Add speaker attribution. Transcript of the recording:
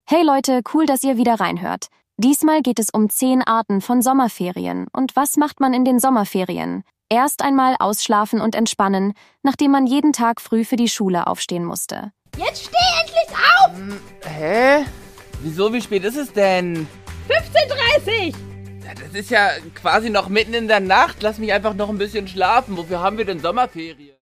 Speaker 1: Hey Leute, cool, dass ihr wieder reinhört. Diesmal geht es um 10 Arten von Sommerferien. Und was macht man in den Sommerferien? Erst einmal ausschlafen und entspannen, nachdem man jeden Tag früh für die Schule aufstehen musste.
Speaker 2: Jetzt steh endlich auf!
Speaker 3: Hä? Wieso, wie spät ist es denn?
Speaker 2: 15:30!
Speaker 3: Ja, das ist ja quasi noch mitten in der Nacht. Lass mich einfach noch ein bisschen schlafen. Wofür haben wir denn Sommerferien?